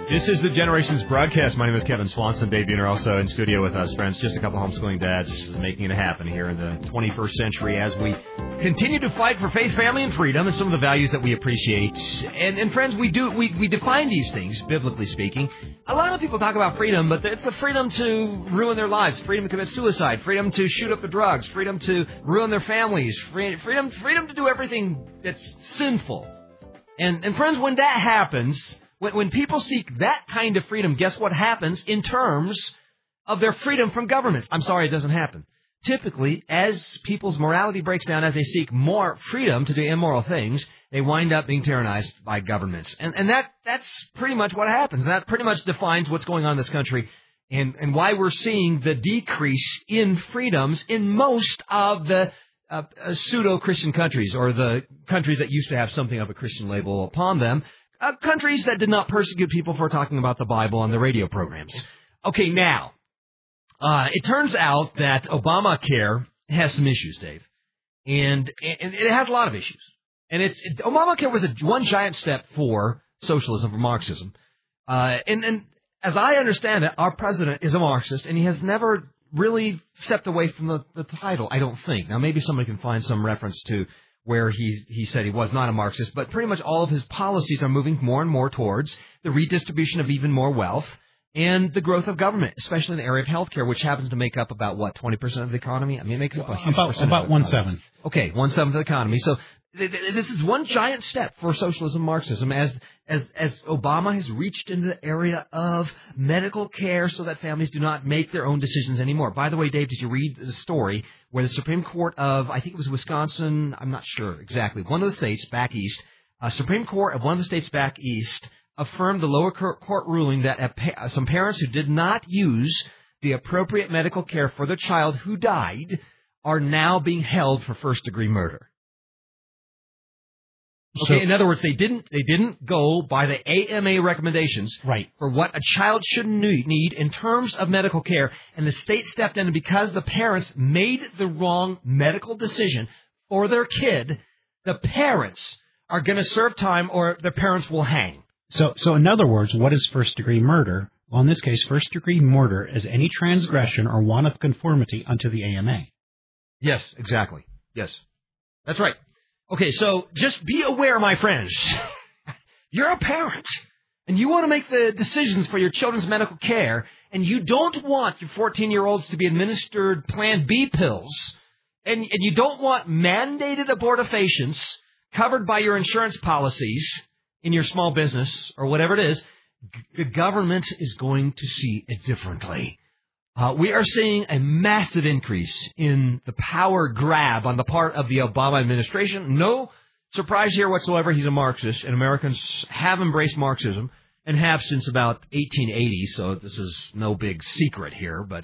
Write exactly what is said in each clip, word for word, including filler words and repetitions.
This is the Generations broadcast. My name is Kevin Swanson. Dave Buhner also in studio with us, friends. Just a couple homeschooling dads making it happen here in the twenty-first century as we continue to fight for faith, family, and freedom and some of the values that we appreciate. And, and friends, we do we, we define these things, biblically speaking. A lot of people talk about freedom, but it's the freedom to ruin their lives, freedom to commit suicide, freedom to shoot up the drugs, freedom to ruin their families, freedom freedom to do everything that's sinful. And, and friends, when that happens, when, when people seek that kind of freedom, guess what happens in terms of their freedom from governments? I'm sorry, it doesn't happen. Typically, as people's morality breaks down, as they seek more freedom to do immoral things, they wind up being tyrannized by governments. And, and that that's pretty much what happens. That pretty much defines what's going on in this country and, and why we're seeing the decrease in freedoms in most of the Uh, uh, pseudo-Christian countries, or the countries that used to have something of a Christian label upon them, uh, countries that did not persecute people for talking about the Bible on the radio programs. Okay, now, uh, it turns out that Obamacare has some issues, Dave, and, and it has a lot of issues. And it's it, Obamacare was a one giant step for socialism, for Marxism. Uh, and, and as I understand it, our president is a Marxist, and he has never really stepped away from the, the title, I don't think. Now, maybe somebody can find some reference to where he he said he was not a Marxist, but pretty much all of his policies are moving more and more towards the redistribution of even more wealth and the growth of government, especially in the area of healthcare, which happens to make up about, what, twenty percent of the economy? I mean, it makes up a huge about, percentage about of one-seventh. Okay, one-seventh of the economy. So th- th- this is one giant step for socialism, Marxism, as as as Obama has reached into the area of medical care so that families do not make their own decisions anymore. By the way, Dave, did you read the story where the Supreme Court of, I think it was Wisconsin, I'm not sure exactly, one of the states back east, uh, Supreme Court of one of the states back east affirmed the lower court ruling that a pa- some parents who did not use the appropriate medical care for their child who died are now being held for first-degree murder. Okay, so, in other words, they didn't they didn't go by the A M A recommendations right. for what a child should need in terms of medical care, and the state stepped in, and because the parents made the wrong medical decision for their kid, the parents are going to serve time or their parents will hang. So, so in other words, what is first-degree murder? Well, in this case, first-degree murder is any transgression or want of conformity unto the A M A. Yes, exactly. Yes, that's right. Okay, so just be aware, my friends. You're a parent, and you want to make the decisions for your children's medical care, and you don't want your fourteen-year-olds to be administered Plan B pills, and, and you don't want mandated abortifacients covered by your insurance policies in your small business or whatever it is. The government is going to see it differently. Uh, we are seeing a massive increase in the power grab on the part of the Obama administration. No surprise here whatsoever. He's a Marxist, and Americans have embraced Marxism and have since about eighteen eighty, so this is no big secret here. But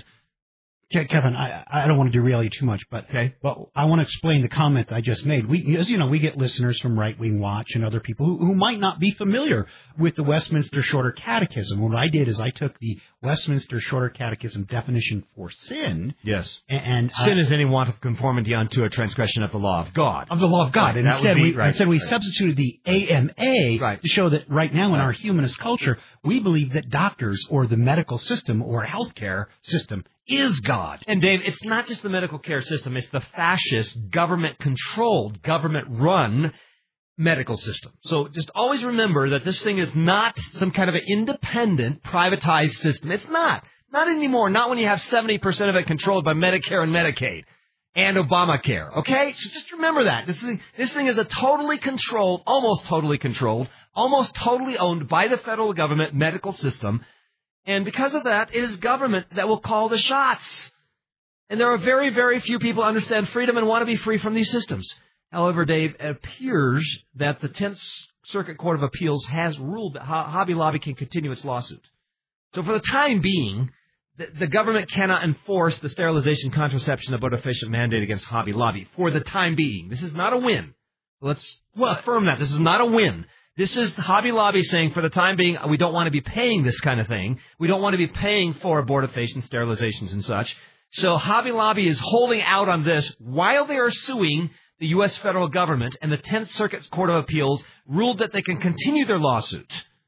Kevin, I, I don't want to derail you too much, but okay. Well, I want to explain the comment I just made. We, as you know, we get listeners from Right Wing Watch and other people who, who might not be familiar with the Westminster Shorter Catechism. What I did is I took the Westminster Shorter Catechism definition for sin. Yes. And, and sin I, is any want of conformity unto a transgression of the law of God. Of the law of God. Right. And That instead, be, we, right, instead we right. substituted the A M A right. to show that right now in right. our humanist culture, we believe that doctors or the medical system or healthcare system is God. And Dave, it's not just the medical care system, it's the fascist, government-controlled, government-run medical system. So just always remember that this thing is not some kind of an independent, privatized system. It's not. Not anymore. Not when you have seventy percent of it controlled by Medicare and Medicaid and Obamacare. Okay? So just remember that. This thing, this thing is a totally controlled, almost totally controlled, almost totally owned by the federal government medical system. And because of that, it is government that will call the shots. And there are very, very few people who understand freedom and want to be free from these systems. However, Dave, it appears that the Tenth Circuit Court of Appeals has ruled that Hobby Lobby can continue its lawsuit. So for the time being, the, the government cannot enforce the sterilization, contraception, abortifacient mandate against Hobby Lobby. For the time being. This is not a win. Let's well, affirm that. This is not a win. This is Hobby Lobby saying, for the time being, we don't want to be paying this kind of thing. We don't want to be paying for abortifacient, sterilizations, and such. So Hobby Lobby is holding out on this while they are suing the U S federal government, and the Tenth Circuit Court of Appeals ruled that they can continue their lawsuit.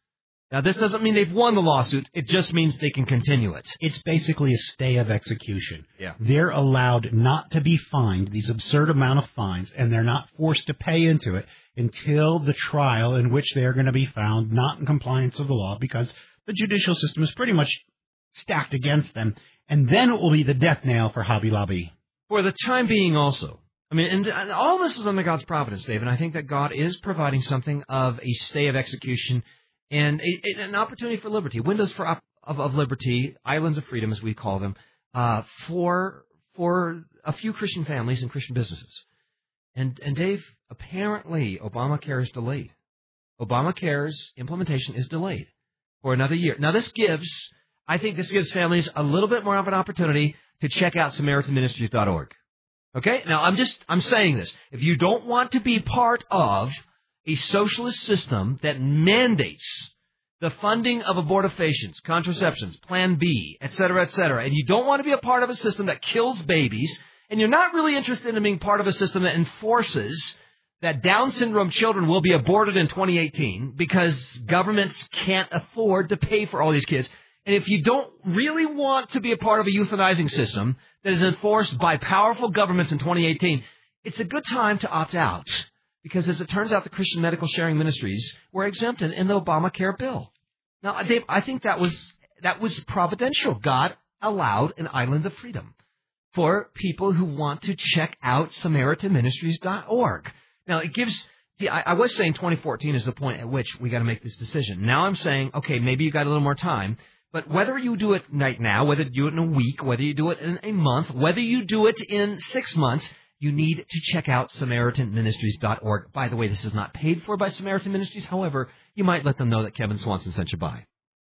Now, this doesn't mean they've won the lawsuit. It just means they can continue it. It's basically a stay of execution. Yeah. They're allowed not to be fined, these absurd amount of fines, and they're not forced to pay into it until the trial in which they are going to be found not in compliance with the law, because the judicial system is pretty much stacked against them. And then it will be the death nail for Hobby Lobby. For the time being also. I mean, and, and all this is under God's providence, Dave, and I think that God is providing something of a stay of execution and a, an opportunity for liberty, windows for op, of, of liberty, islands of freedom, as we call them, uh, for for a few Christian families and Christian businesses. And, and Dave, apparently Obamacare is delayed. Obamacare's implementation is delayed for another year. Now, this gives, I think this gives families a little bit more of an opportunity to check out Samaritan Ministries dot org. Okay? Now, I'm just, I'm saying this. If you don't want to be part of a socialist system that mandates the funding of abortifacients, contraceptions, Plan B, et cetera, et cetera, and you don't want to be a part of a system that kills babies, and you're not really interested in being part of a system that enforces that Down syndrome children will be aborted in twenty eighteen because governments can't afford to pay for all these kids, and if you don't really want to be a part of a euthanizing system that is enforced by powerful governments in twenty eighteen, it's a good time to opt out. Because as it turns out, the Christian Medical Sharing Ministries were exempted in the Obamacare bill. Now, Dave, I think that was that was providential. God allowed an island of freedom for people who want to check out Samaritan Ministries dot org. Now, it gives. I, I was saying twenty fourteen is the point at which we got to make this decision. Now I'm saying, okay, maybe you got a little more time. But whether you do it right now, whether you do it in a week, whether you do it in a month, whether you do it in six months, you need to check out Samaritan Ministries dot org. By the way, this is not paid for by Samaritan Ministries. However, you might let them know that Kevin Swanson sent you by.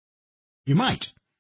You might.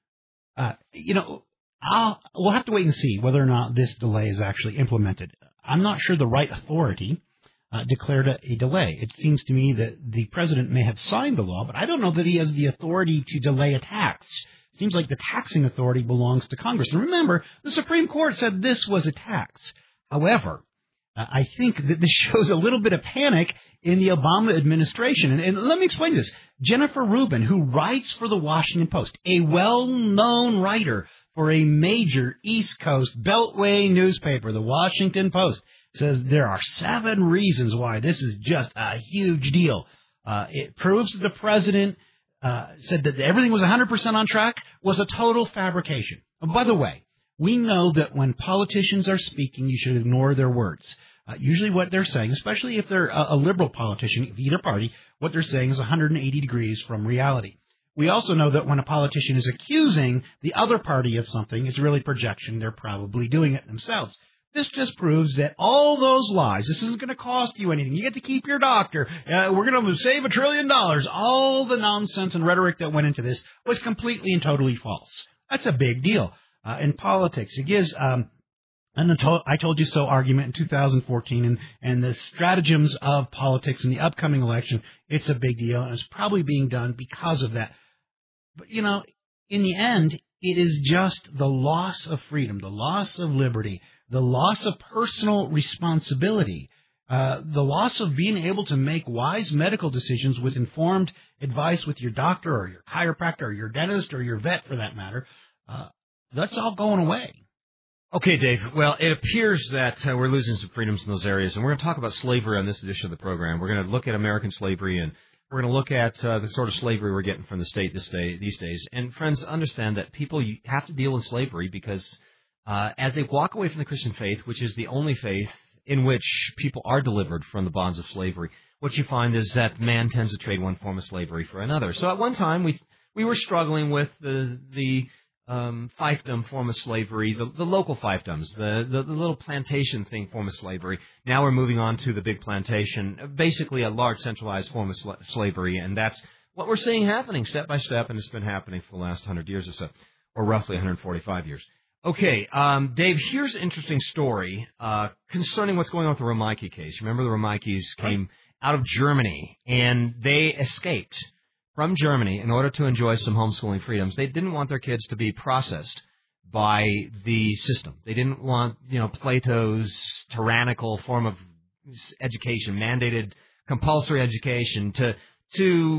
Uh, you know, I'll, we'll have to wait and see whether or not this delay is actually implemented. I'm not sure the right authority uh, declared a, a delay. It seems to me that the president may have signed the law, but I don't know that he has the authority to delay a tax. It seems like the taxing authority belongs to Congress. And remember, the Supreme Court said this was a tax. However, uh, I think that this shows a little bit of panic in the Obama administration. And, and let me explain this. Jennifer Rubin, who writes for the Washington Post, a well-known writer for a major East Coast Beltway newspaper, the Washington Post, says there are seven reasons why this is just a huge deal. Uh, it proves that the president uh, said that everything was one hundred percent on track, was a total fabrication. And by the way, we know that when politicians are speaking, you should ignore their words. Uh, usually what they're saying, especially if they're a, a liberal politician of either party, what they're saying is one hundred eighty degrees from reality. We also know that when a politician is accusing the other party of something, it's really projection. They're probably doing it themselves. This just proves that all those lies, this isn't going to cost you anything. You get to keep your doctor. Uh, we're going to save a trillion dollars. All the nonsense and rhetoric that went into this was completely and totally false. That's a big deal. Uh, in politics, it gives um, an I told you so argument in two thousand fourteen, and, and the stratagems of politics in the upcoming election, it's a big deal, and it's probably being done because of that. But, you know, in the end, it is just the loss of freedom, the loss of liberty, the loss of personal responsibility, uh, the loss of being able to make wise medical decisions with informed advice with your doctor or your chiropractor or your dentist or your vet, for that matter. Uh, That's all going away. Okay, Dave. Well, it appears that uh, we're losing some freedoms in those areas, and we're going to talk about slavery on this edition of the program. We're going to look at American slavery, and we're going to look at uh, the sort of slavery we're getting from the state this day, these days. And, friends, understand that people have to deal with slavery because uh, as they walk away from the Christian faith, which is the only faith in which people are delivered from the bonds of slavery, what you find is that man tends to trade one form of slavery for another. So at one time, we we were struggling with the the Um, fiefdom form of slavery, the, the local fiefdoms, the, the, the little plantation thing form of slavery. Now we're moving on to the big plantation, basically a large centralized form of sl- slavery, and that's what we're seeing happening step by step, and it's been happening for the last one hundred years or so, or roughly one hundred forty-five years. Okay, um, Dave, here's an interesting story uh, concerning what's going on with the Romeike case. Remember the Romeikes came out of Germany, and they escaped from Germany in order to enjoy some homeschooling freedoms. They didn't want their kids to be processed by the system. They didn't want, you know, Plato's tyrannical form of education, mandated compulsory education, to to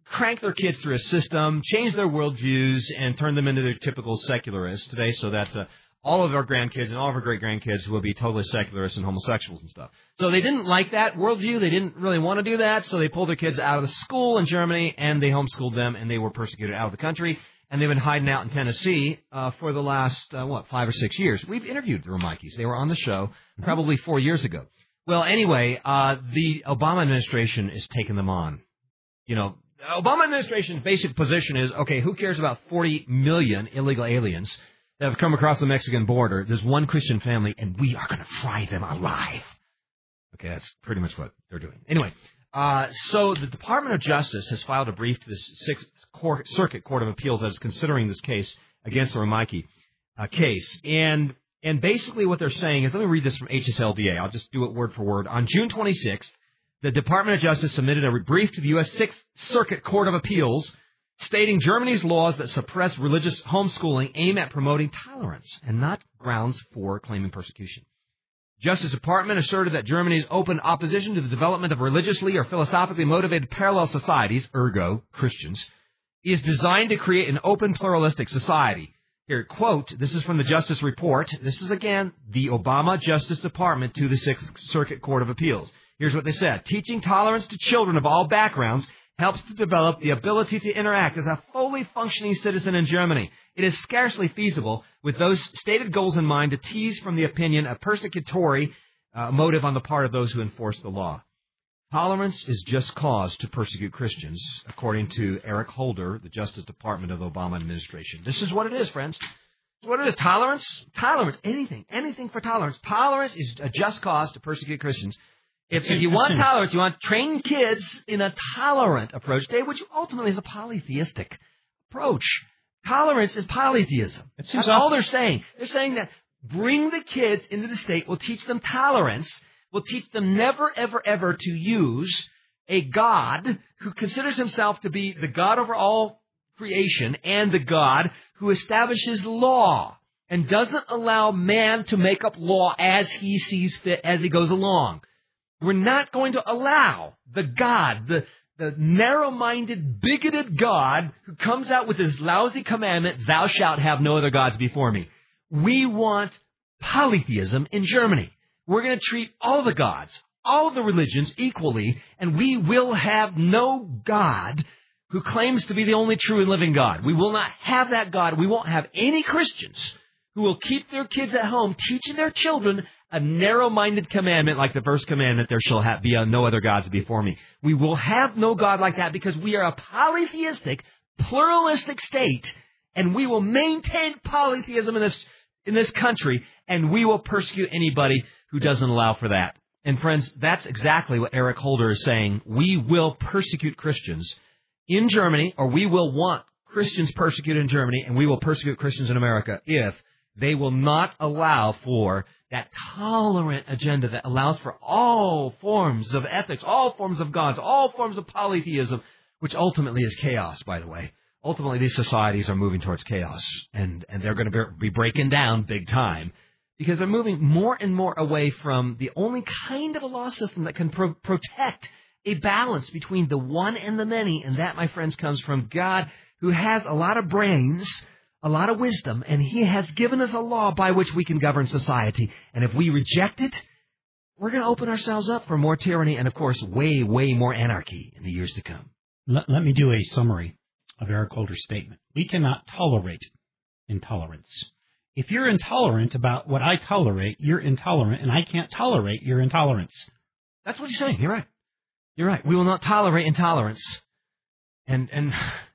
crank their kids through a system, change their worldviews, and turn them into their typical secularists today so that uh, all of our grandkids and all of our great-grandkids will be totally secularists and homosexuals and stuff. So they didn't like that worldview. They didn't really want to do that, so they pulled their kids out of the school in Germany, and they homeschooled them, and they were persecuted out of the country. And they've been hiding out in Tennessee uh, for the last, uh, what, five or six years. We've interviewed the Romeikes. They were on the show probably four years ago. Well, anyway, uh, the Obama administration is taking them on. You know, the Obama administration's basic position is, okay, who cares about forty million illegal aliens that have come across the Mexican border? There's one Christian family, and we are going to fry them alive. Okay, that's pretty much what they're doing. Anyway, uh, so the Department of Justice has filed a brief to the Sixth Court, Circuit Court of Appeals that is considering this case against the Romeike uh, case. And and basically what they're saying is, let me read this from H S L D A. I'll just do it word for word. On June twenty-sixth, the Department of Justice submitted a brief to the U S Sixth Circuit Court of Appeals stating Germany's laws that suppress religious homeschooling aim at promoting tolerance and not grounds for claiming persecution. Justice Department asserted that Germany's open opposition to the development of religiously or philosophically motivated parallel societies, ergo Christians, is designed to create an open pluralistic society. Here, quote, this is from the Justice Report. This is, again, the Obama Justice Department to the Sixth Circuit Court of Appeals. Here's what they said. Teaching tolerance to children of all backgrounds helps to develop the ability to interact as a fully functioning citizen in Germany. It is scarcely feasible, with those stated goals in mind, to tease from the opinion a persecutory uh, motive on the part of those who enforce the law. Tolerance is just cause to persecute Christians, according to Eric Holder, the Justice Department of the Obama administration. This is what it is, friends. This is what it is. Tolerance, tolerance, anything, anything for tolerance. Tolerance is a just cause to persecute Christians. If, if you want tolerance, you want trained kids in a tolerant approach, Dave, which ultimately is a polytheistic approach. Tolerance is polytheism. That's all they're saying. They're saying that bring the kids into the state, will teach them tolerance, will teach them never, ever, ever to use a God who considers himself to be the God over all creation and the God who establishes law and doesn't allow man to make up law as he sees fit as he goes along. We're not going to allow the God, the, the narrow-minded, bigoted God who comes out with his lousy commandment, thou shalt have no other gods before me. We want polytheism in Germany. We're going to treat all the gods, all the religions equally, and we will have no God who claims to be the only true and living God. We will not have that God. We won't have any Christians who will keep their kids at home teaching their children a narrow-minded commandment like the first commandment, there shall have, be no other gods before me. We will have no God like that because we are a polytheistic, pluralistic state, and we will maintain polytheism in this in this country, and we will persecute anybody who doesn't allow for that. And friends, that's exactly what Eric Holder is saying. We will persecute Christians in Germany, or we will want Christians persecuted in Germany, and we will persecute Christians in America if they will not allow for that tolerant agenda that allows for all forms of ethics, all forms of gods, all forms of polytheism, which ultimately is chaos, by the way. Ultimately, these societies are moving towards chaos, and, and they're going to be breaking down big time because they're moving more and more away from the only kind of a law system that can pro- protect a balance between the one and the many, and that, my friends, comes from God, who has a lot of brains, a lot of wisdom, and he has given us a law by which we can govern society. And if we reject it, we're going to open ourselves up for more tyranny and, of course, way, way more anarchy in the years to come. Let, let me do a summary of Eric Holder's statement. We cannot tolerate intolerance. If you're intolerant about what I tolerate, you're intolerant, and I can't tolerate your intolerance. That's what he's saying. You're right. You're right. We will not tolerate intolerance. And, and,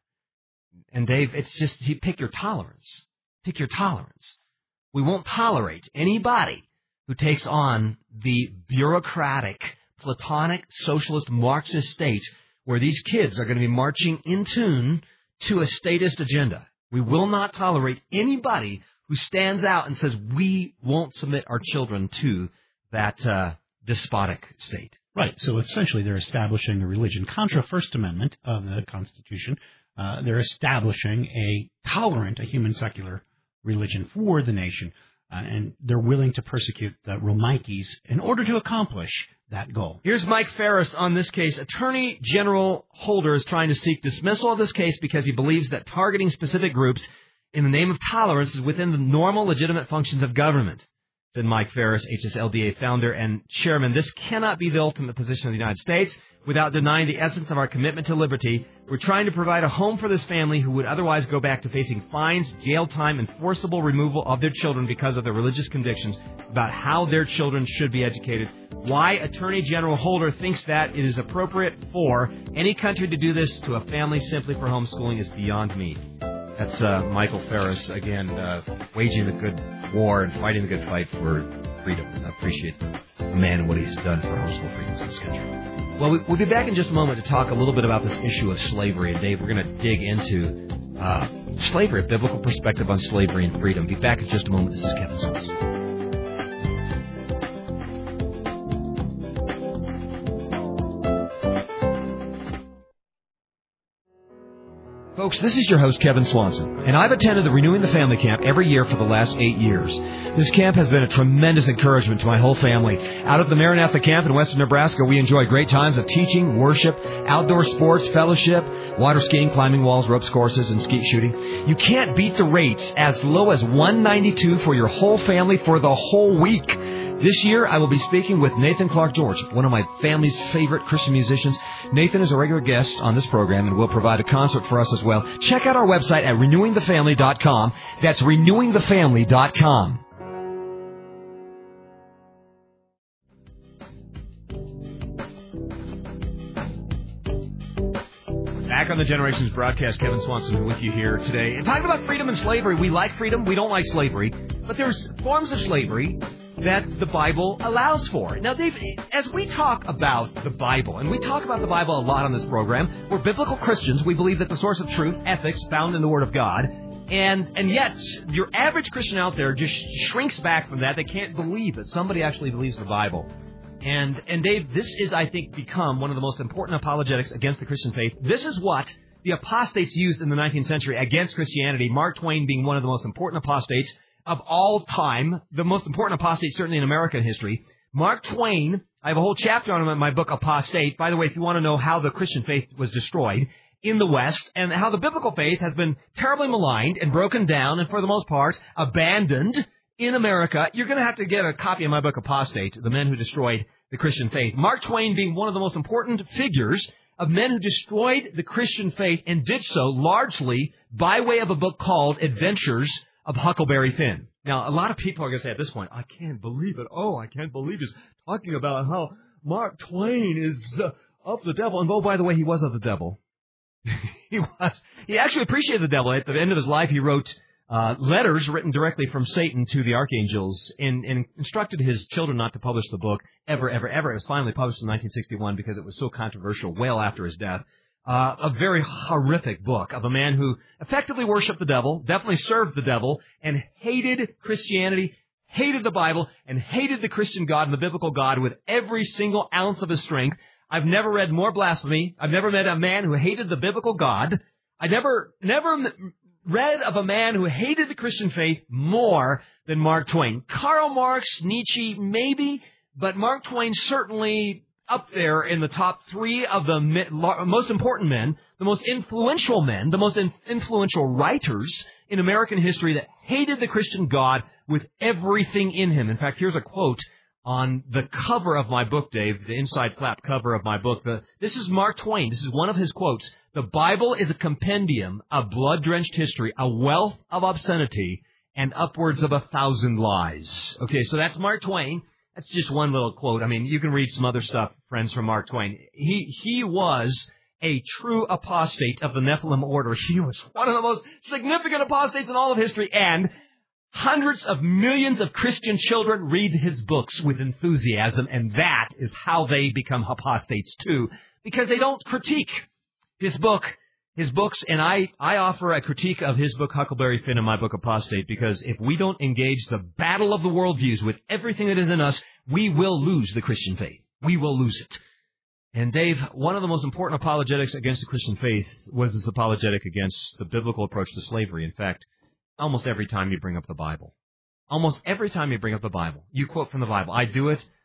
and Dave, it's just, you pick your tolerance. Pick your tolerance. We won't tolerate anybody who takes on the bureaucratic, Platonic, socialist, Marxist state where these kids are going to be marching in tune to a statist agenda. We will not tolerate anybody who stands out and says we won't submit our children to that uh, despotic state. Right. So essentially they're establishing a religion. Contra First Amendment of the Constitution, uh, they're establishing a tolerant, a human secular religion for the nation. Uh, and they're willing to persecute the Romeikes in order to accomplish that goal. Here's Mike Farris on this case. Attorney General Holder is trying to seek dismissal of this case because he believes that targeting specific groups in the name of tolerance is within the normal, legitimate functions of government. Said Mike Farris, H S L D A founder and chairman. This cannot be the ultimate position of the United States without denying the essence of our commitment to liberty. We're trying to provide a home for this family who would otherwise go back to facing fines, jail time, and forcible removal of their children because of their religious convictions about how their children should be educated. Why Attorney General Holder thinks that it is appropriate for any country to do this to a family simply for homeschooling is beyond me. That's uh, Michael Farris, again, uh, waging the good war and fighting the good fight for freedom. I appreciate the man and what he's done for homeschool freedoms in this country. Well, we'll be back in just a moment to talk a little bit about this issue of slavery. And, Dave, we're going to dig into uh, slavery, a biblical perspective on slavery and freedom. Be back in just a moment. This is Kevin Swanson. Folks, this is your host, Kevin Swanson, and I've attended the Renewing the Family Camp every year for the last eight years. This camp has been a tremendous encouragement to my whole family. Out at the Maranatha Camp in western Nebraska, we enjoy great times of teaching, worship, outdoor sports, fellowship, water skiing, climbing walls, ropes courses, and skeet shooting. You can't beat the rates as low as one hundred ninety-two dollars for your whole family for the whole week. This year, I will be speaking with Nathan Clark George, one of my family's favorite Christian musicians. Nathan is a regular guest on this program and will provide a concert for us as well. Check out our website at renewing the family dot com. That's renewing the family dot com. Back on the Generations broadcast, Kevin Swanson with you here today. And talking about freedom and slavery, we like freedom, we don't like slavery. But there's forms of slavery that the Bible allows for. Now, Dave, as we talk about the Bible, and we talk about the Bible a lot on this program, we're biblical Christians. We believe that the source of truth, ethics, found in the Word of God. And and yet, your average Christian out there just shrinks back from that. They can't believe that somebody actually believes the Bible. And, and Dave, this is, I think, become one of the most important apologetics against the Christian faith. This is what the apostates used in the nineteenth century against Christianity, Mark Twain being one of the most important apostates of all time, the most important apostate certainly in American history. Mark Twain, I have a whole chapter on him in my book, Apostate. By the way, if you want to know how the Christian faith was destroyed in the West and how the biblical faith has been terribly maligned and broken down and, for the most part, abandoned in America, you're going to have to get a copy of my book, Apostate, The Men Who Destroyed the Christian Faith. Mark Twain being one of the most important figures of men who destroyed the Christian faith and did so largely by way of a book called Adventures of Huckleberry Finn. Now, a lot of people are going to say at this point, I can't believe it. Oh, I can't believe he's talking about how Mark Twain is uh, of the devil. And oh, by the way, he was of the devil. he was. He actually appreciated the devil. At the end of his life, he wrote uh, letters written directly from Satan to the archangels and, and instructed his children not to publish the book ever, ever, ever. It was finally published in nineteen sixty-one because it was so controversial well after his death. Uh, a very horrific book of a man who effectively worshipped the devil, definitely served the devil, and hated Christianity, hated the Bible, and hated the Christian God and the biblical God with every single ounce of his strength. I've never read more blasphemy. I've never met a man who hated the biblical God. I never, never read of a man who hated the Christian faith more than Mark Twain. Karl Marx, Nietzsche, maybe, but Mark Twain certainly up there in the top three of the most important men, the most influential men, the most influential writers in American history that hated the Christian God with everything in him. In fact, here's a quote on the cover of my book, Dave, the inside flap cover of my book. The, this is Mark Twain. This is one of his quotes. The Bible is a compendium of blood-drenched history, a wealth of obscenity, and upwards of a thousand lies. Okay, so that's Mark Twain. That's just one little quote. I mean, you can read some other stuff, friends, from Mark Twain. He he was a true apostate of the Nephilim order. He was one of the most significant apostates in all of history, and hundreds of millions of Christian children read his books with enthusiasm, and that is how they become apostates too, because they don't critique his book. His books, and I, I offer a critique of his book, Huckleberry Finn, in my book, Apostate, because if we don't engage the battle of the worldviews with everything that is in us, we will lose the Christian faith. We will lose it. And Dave, one of the most important apologetics against the Christian faith was this apologetic against the biblical approach to slavery. In fact, almost every time you bring up the Bible, almost every time you bring up the Bible, you quote from the Bible. I do it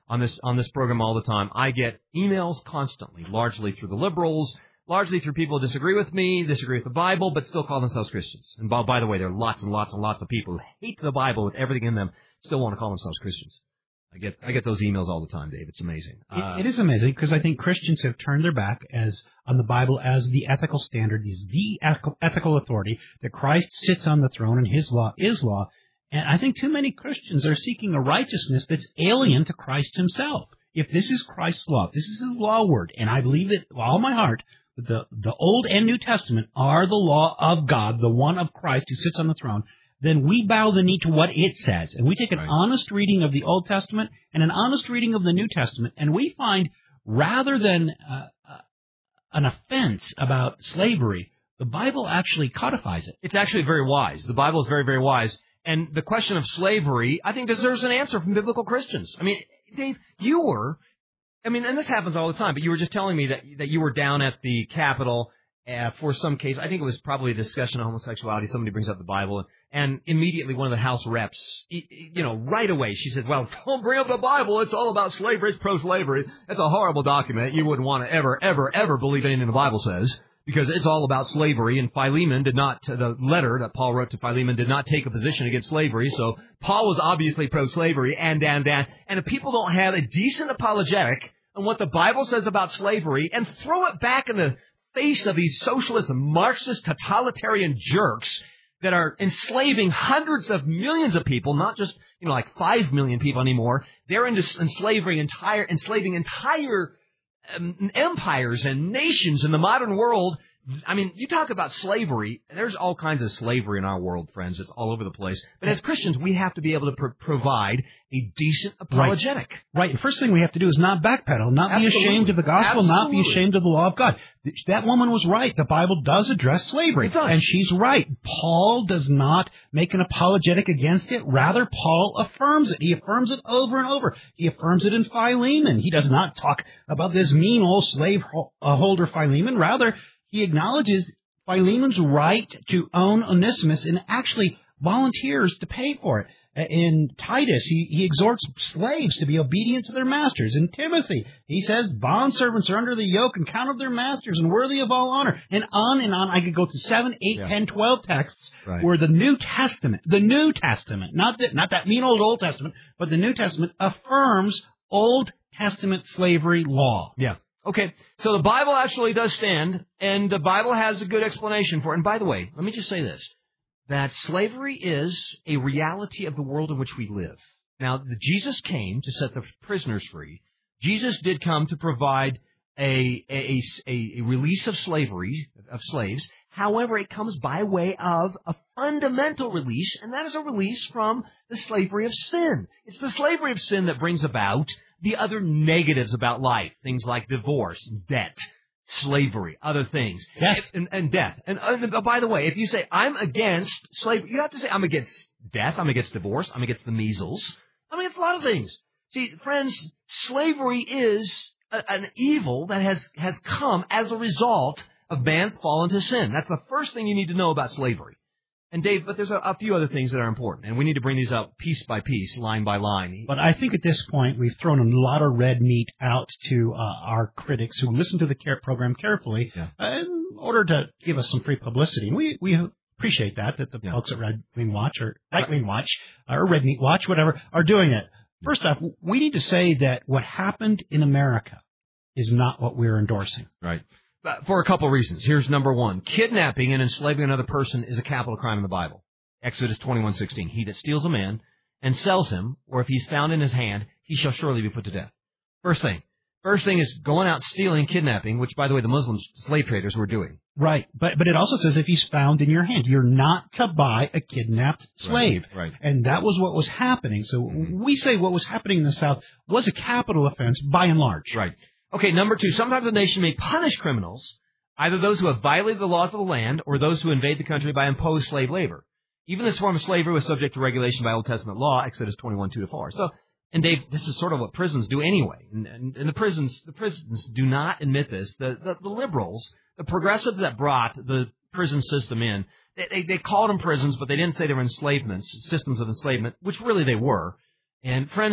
on this on this program all the time. I get emails constantly, largely through the liberals, largely through people who disagree with me, disagree with the Bible, but still call themselves Christians. And by, by the way, there are lots and lots and lots of people who hate the Bible with everything in them, still want to call themselves Christians. I get I get those emails all the time, Dave. It's amazing. Uh, it, it is amazing because I think Christians have turned their back as on the Bible as the ethical standard, is the ethical authority, that Christ sits on the throne and his law is law. And I think too many Christians are seeking a righteousness that's alien to Christ himself. If this is Christ's law, if this is his law word, and I believe it with all my heart, that the, the Old and New Testament are the law of God, the one of Christ who sits on the throne, then we bow the knee to what it says. And we take an right. honest reading of the Old Testament and an honest reading of the New Testament, and we find rather than uh, uh, an offense about slavery, the Bible actually codifies it. It's actually very wise. The Bible is very, very wise. And the question of slavery, I think, deserves an answer from biblical Christians. I mean, Dave, you were, I mean, and this happens all the time, but you were just telling me that that you were down at the Capitol uh, for some case. I think it was probably a discussion of homosexuality. Somebody brings up the Bible, and immediately one of the House reps, you know, right away, she said, well, don't bring up the Bible. It's all about slavery. It's pro-slavery. It's a horrible document. You wouldn't want to ever, ever, ever believe anything the Bible says, because it's all about slavery, and Philemon did not, the letter that Paul wrote to Philemon did not take a position against slavery, so Paul was obviously pro-slavery, and, and, and, and if people don't have a decent apologetic on what the Bible says about slavery and throw it back in the face of these socialist, Marxist, totalitarian jerks that are enslaving hundreds of millions of people, not just, you know, like five million people anymore, they're enslaving entire, enslaving entire Um, empires and nations in the modern world. I mean, you talk about slavery. There's all kinds of slavery in our world, friends. It's all over the place. But as Christians, we have to be able to pr- provide a decent apologetic. Right. right. The first thing we have to do is not backpedal, not Absolutely. be ashamed of the gospel, Absolutely. not be ashamed of the law of God. That woman was right. The Bible does address slavery. It does. And she's right. Paul does not make an apologetic against it. Rather, Paul affirms it. He affirms it over and over. He affirms it in Philemon. He does not talk about this mean old slave holder Philemon. Rather, he acknowledges Philemon's right to own Onesimus and actually volunteers to pay for it. In Titus, he, he exhorts slaves to be obedient to their masters. In Timothy, he says bondservants are under the yoke and count of their masters and worthy of all honor. And on and on. I could go through seven, eight, yeah. ten, twelve texts right. where the New Testament, the New Testament, not that, not that mean old Old Testament, but the New Testament affirms Old Testament slavery law. Yeah. Okay, so the Bible actually does stand, and the Bible has a good explanation for it. And by the way, let me just say this, that slavery is a reality of the world in which we live. Now, the, Jesus came to set the prisoners free. Jesus did come to provide a, a, a, a release of slavery, of slaves. However, it comes by way of a fundamental release, and that is a release from the slavery of sin. It's the slavery of sin that brings about the other negatives about life, things like divorce, debt, slavery, other things, death. And, and death. And uh, by the way, if you say, I'm against slavery, you have to say, I'm against death, I'm against divorce, I'm against the measles, I'm against a lot of things. See, friends, slavery is a, an evil that has, has come as a result of man's fall into sin. That's the first thing you need to know about slavery. And Dave, but there's a, a few other things that are important, and we need to bring these up piece by piece, line by line. But I think at this point we've thrown a lot of red meat out to uh, our critics who listen to the care program carefully yeah. uh, in order to give us some free publicity. And we we appreciate that, that the yeah. folks at Red Wing Watch or Right Wing Watch or Red Meat Watch, whatever, are doing it. First off, we need to say that what happened in America is not what we're endorsing. Right. For a couple of reasons. Here's number one. Kidnapping and enslaving another person is a capital crime in the Bible. Exodus twenty-one sixteen. He that steals a man and sells him, or if he's found in his hand, he shall surely be put to death. First thing. First thing is going out stealing, kidnapping, which, by the way, the Muslim slave traders were doing. Right. But but it also says if he's found in your hand, you're not to buy a kidnapped slave. Right. right. And that was what was happening. So mm-hmm. we say what was happening in the South was a capital offense by and large. Right. Okay, number two, sometimes the nation may punish criminals, either those who have violated the laws of the land or those who invade the country by imposed slave labor. Even this form of slavery was subject to regulation by Old Testament law, Exodus twenty-one, two to four. So, and Dave, this is sort of what prisons do anyway. And, and, and the prisons the prisons do not admit this. The, the, the liberals, the progressives that brought the prison system in, they, they, they called them prisons, but they didn't say they were enslavements, systems of enslavement, which really they were. And friends,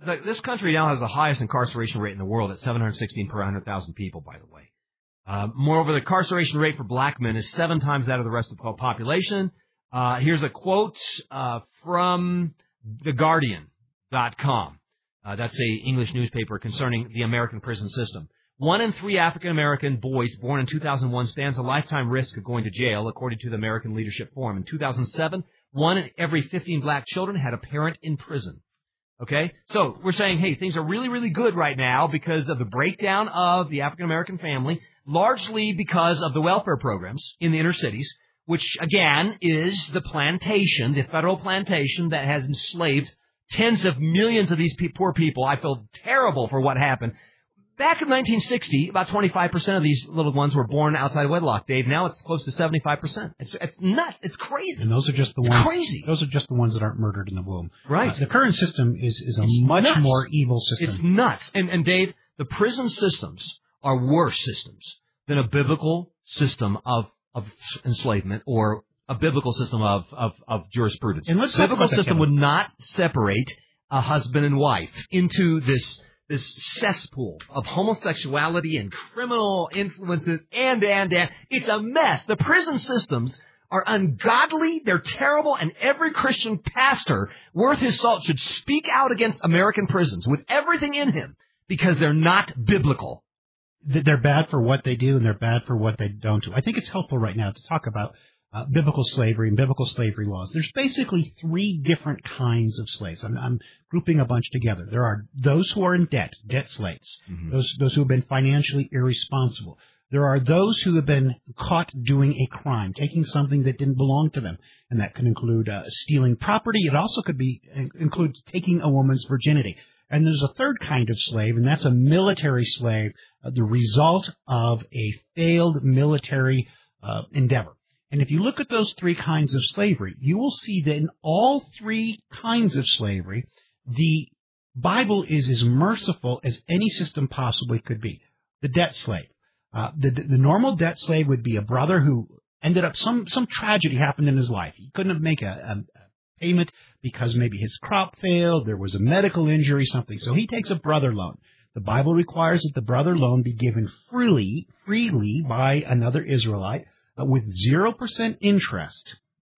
the, this country now has the highest incarceration rate in the world at seven hundred sixteen per one hundred thousand people, by the way. Uh, moreover, the incarceration rate for black men is seven times that of the rest of the population. Uh, here's a quote uh, from the guardian dot com. Uh, that's a English newspaper concerning the American prison system. One in three African-American boys born in two thousand one stands a lifetime risk of going to jail, according to the American Leadership Forum. In two thousand seven, one in every fifteen black children had a parent in prison. Okay? So we're saying, hey, things are really, really good right now because of the breakdown of the African-American family, largely because of the welfare programs in the inner cities, which, again, is the plantation, the federal plantation that has enslaved tens of millions of these pe- poor people. I feel terrible for what happened. Back in nineteen sixty, about twenty-five percent of these little ones were born outside wedlock, Dave. Now it's close to seventy-five percent. It's it's nuts. It's crazy. And those are just the it's ones. crazy. Those are just the ones that aren't murdered in the womb. Right. Uh, the current system is, is a it's much nuts. more evil system. It's nuts. And, and Dave, the prison systems are worse systems than a biblical system of, of enslavement or a biblical system of, of, of jurisprudence. And let's the biblical that, system Kevin. would not separate a husband and wife into this this cesspool of homosexuality and criminal influences and, and, and. It's a mess. The prison systems are ungodly, they're terrible, and every Christian pastor worth his salt should speak out against American prisons with everything in him because they're not biblical. They're bad for what they do, and they're bad for what they don't do. I think it's helpful right now to talk about uh, biblical slavery and biblical slavery laws. There's basically three different kinds of slaves. I'm, I'm grouping a bunch together. There are those who are in debt, debt slaves, mm-hmm. those, those who have been financially irresponsible. There are those who have been caught doing a crime, taking something that didn't belong to them, and that can include uh, stealing property. It also could be include taking a woman's virginity. And there's a third kind of slave, and that's a military slave, uh, the result of a failed military uh, endeavor. And if you look at those three kinds of slavery, you will see that in all three kinds of slavery, the Bible is as merciful as any system possibly could be. The debt slave. Uh, the, the normal debt slave would be a brother who ended up, some, some tragedy happened in his life. He couldn't make a, a payment because maybe his crop failed, there was a medical injury, something. So he takes a brother loan. The Bible requires that the brother loan be given freely, freely by another Israelite uh, with zero percent interest.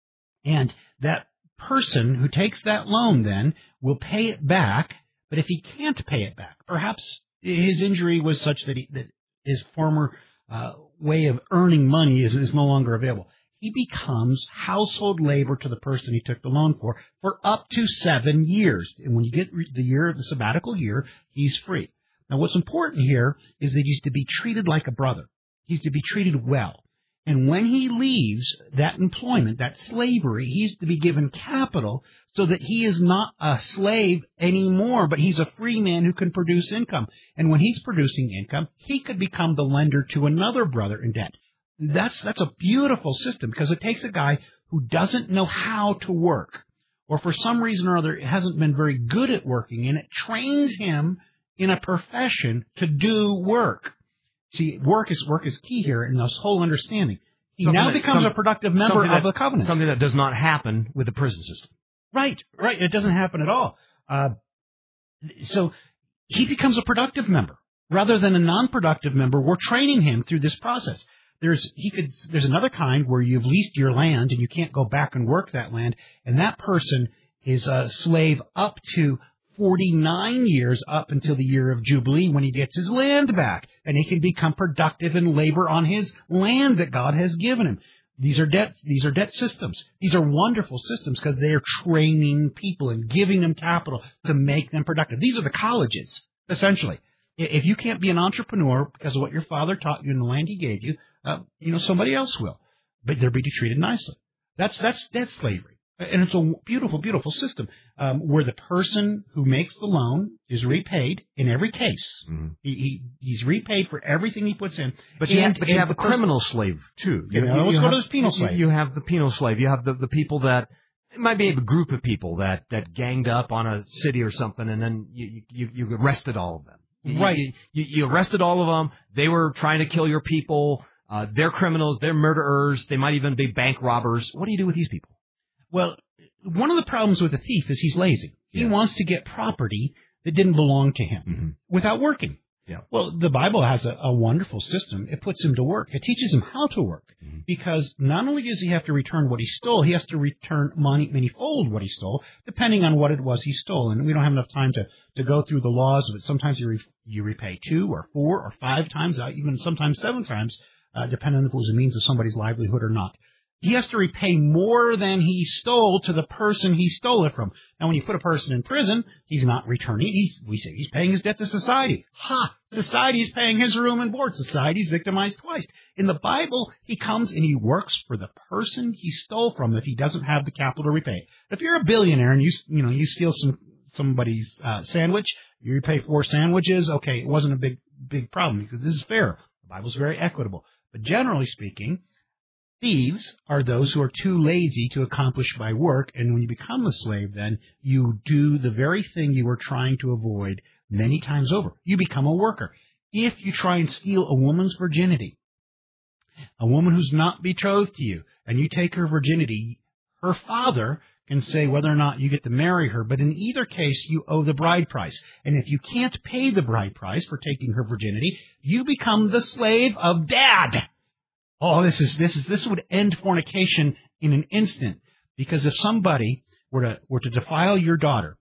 And that person who takes that loan then will pay it back, but if he can't pay it back, perhaps his injury was such that, he, that his former uh, way of earning money is, is no longer available. He becomes household labor to the person he took the loan for for up to seven years. And when you get the year, the sabbatical year, he's free. Now, what's important here is that he's to be treated like a brother. He's to be treated well. And when he leaves that employment, that slavery, he's to be given capital so that he is not a slave anymore, but he's a free man who can produce income. And when he's producing income, he could become the lender to another brother in debt. That's that's a beautiful system because it takes a guy who doesn't know how to work, or for some reason or other hasn't been very good at working, and it trains him in a profession to do work. See, work is work is key here in this whole understanding. He something now that, becomes some, a productive member that, of the covenant. Something that does not happen with the prison system. Right, right. It doesn't happen at all. Uh, so he becomes a productive member rather than a non-productive member. We're training him through this process. There's he could there's another kind where you've leased your land and you can't go back and work that land, and that person is a slave up to forty-nine years, up until the year of Jubilee when he gets his land back, and he can become productive and labor on his land that God has given him. These are debt these are debt systems. These are wonderful systems because they are training people and giving them capital to make them productive. These are the colleges, essentially. If you can't be an entrepreneur because of what your father taught you in the land he gave you, uh, you know, somebody else will. But they're being treated nicely. That's that's debt slavery. And it's a beautiful, beautiful system um, where the person who makes the loan is repaid in every case. Mm-hmm. He, he He's repaid for everything he puts in. But you, and, have, but you have a criminal slave, too. You, you know, let's go to this penal slave. You, you have the penal slave. You have the, the people that... It might be a group of people that, that ganged up on a city or something, and then you, you, you arrested all of them. Right. You, you, you arrested all of them. They were trying to kill your people. Uh, they're criminals. They're murderers. They might even be bank robbers. What do you do with these people? Well, one of the problems with a thief is he's lazy. He yeah. wants to get property that didn't belong to him Mm-hmm. without working. Yeah. Well, the Bible has a, a wonderful system. It puts him to work. It teaches him how to work Mm-hmm. because not only does he have to return what he stole, he has to return many, many-fold what he stole, depending on what it was he stole. And we don't have enough time to, to go through the laws of it. Sometimes you, re, you repay two or four or five times, uh, even sometimes seven times, uh, depending on if it was a means of somebody's livelihood or not. He has to repay more than he stole to the person he stole it from. Now, when you put a person in prison, he's not returning. He's, we say he's paying his debt to society. Ha! Society is paying his room and board. Society's victimized twice. In the Bible, he comes and he works for the person he stole from if he doesn't have the capital to repay. If you're a billionaire and you, you know, you steal some somebody's uh, sandwich, you repay four sandwiches, okay, it wasn't a big, big problem because this is fair. The Bible's very equitable. But generally speaking, thieves are those who are too lazy to accomplish by work, and when you become a slave, then you do the very thing you were trying to avoid many times over. You become a worker. If you try and steal a woman's virginity, a woman who's not betrothed to you, and you take her virginity, her father can say whether or not you get to marry her, but in either case, you owe the bride price. And if you can't pay the bride price for taking her virginity, you become the slave of dad. Oh, this is this is this would end fornication in an instant, because if somebody were to were to defile your daughter,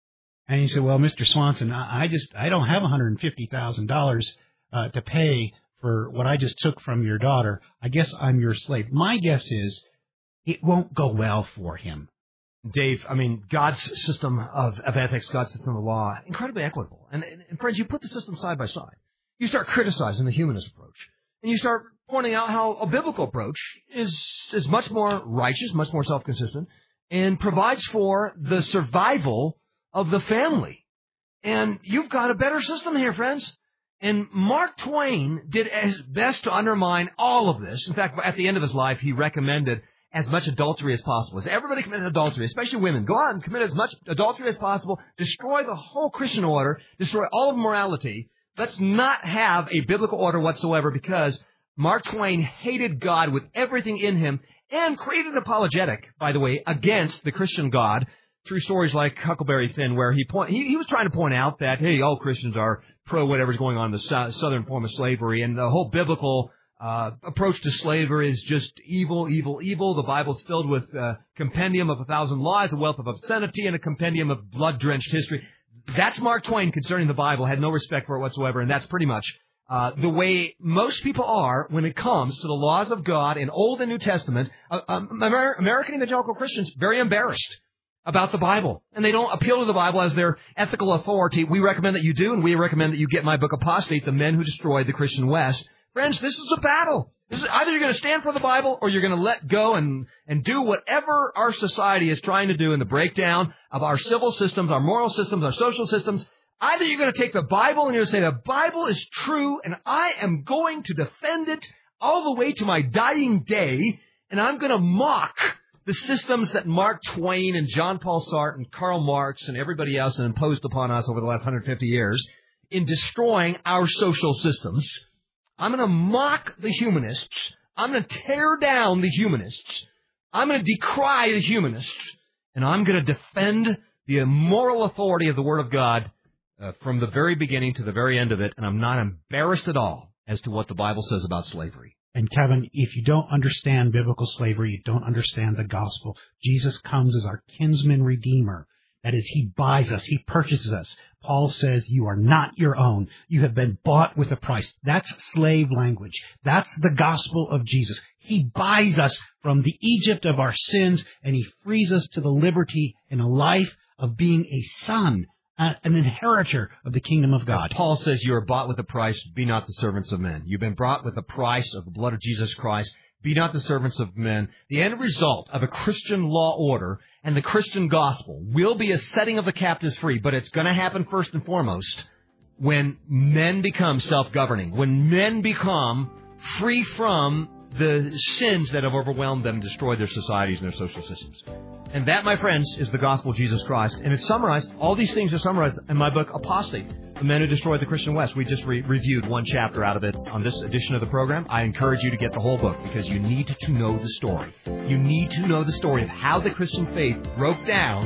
and you say, "Well, Mister Swanson, I, I just I don't have one hundred fifty thousand dollars uh, to pay for what I just took from your daughter. I guess I'm your slave." My guess is it won't go well for him. Dave, I mean, God's system of, of ethics, God's system of law, incredibly equitable. And, and, and friends, you put the system side by side. You start criticizing the humanist approach, and you start pointing out how a biblical approach is is much more righteous, much more self-consistent, and provides for the survival of the family. And you've got a better system here, friends. And Mark Twain did his best to undermine all of this. In fact, at the end of his life, he recommended as much adultery as possible. So everybody committed adultery, especially women. Go out and commit as much adultery as possible. Destroy the whole Christian order. Destroy all of morality. Let's not have a biblical order whatsoever, because Mark Twain hated God with everything in him and created an apologetic, by the way, against the Christian God through stories like Huckleberry Finn, where he point, he, he was trying to point out that, hey, all Christians are pro whatever's going on in the so- southern form of slavery, and the whole biblical uh, approach to slavery is just evil, evil, evil. The Bible's filled with a compendium of a thousand lies, a wealth of obscenity, and a compendium of blood-drenched history. That's Mark Twain concerning the Bible, had no respect for it whatsoever, and that's pretty much Uh, the way most people are when it comes to the laws of God in Old and New Testament. Uh, um, Amer- American evangelical Christians, very embarrassed about the Bible. And they don't appeal to the Bible as their ethical authority. We recommend that you do, and we recommend that you get my book, Apostate, The Men Who Destroyed the Christian West. Friends, this is a battle. This is either you're going to stand for the Bible or you're going to let go and, and do whatever our society is trying to do in the breakdown of our civil systems, our moral systems, our social systems. Either you're going to take the Bible and you're going to say the Bible is true and I am going to defend it all the way to my dying day, and I'm going to mock the systems that Mark Twain and John Paul Sartre and Karl Marx and everybody else have imposed upon us over the last one hundred fifty years in destroying our social systems. I'm going to mock the humanists. I'm going to tear down the humanists. I'm going to decry the humanists. And I'm going to defend the moral authority of the Word of God Uh, from the very beginning to the very end of it, and I'm not embarrassed at all as to what the Bible says about slavery. And Kevin, if you don't understand biblical slavery, you don't understand the gospel. Jesus comes as our kinsman redeemer. That is, he buys us, he purchases us. Paul says, you are not your own. You have been bought with a price. That's slave language. That's the gospel of Jesus. He buys us from the Egypt of our sins, and he frees us to the liberty and a life of being a son, an inheritor of the kingdom of God. As Paul says, you are bought with a price. Be not the servants of men. You've been bought with the price of the blood of Jesus Christ. Be not the servants of men. The end result of a Christian law order and the Christian gospel will be a setting of the captives free, but it's going to happen first and foremost when men become self-governing, when men become free from the sins that have overwhelmed them and destroyed their societies and their social systems. And that, my friends, is the gospel of Jesus Christ. And it's summarized, all these things are summarized in my book, Apostate, The Men Who Destroyed the Christian West. We just re- reviewed one chapter out of it on this edition of the program. I encourage you to get the whole book because you need to know the story. You need to know the story of how the Christian faith broke down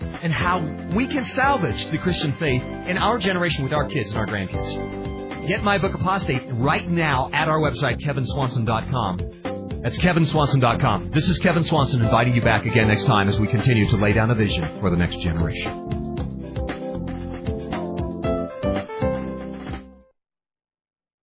and how we can salvage the Christian faith in our generation with our kids and our grandkids. Get my book, Apostate, right now at our website, kevin swanson dot com. That's kevin swanson dot com. This is Kevin Swanson inviting you back again next time as we continue to lay down a vision for the next generation.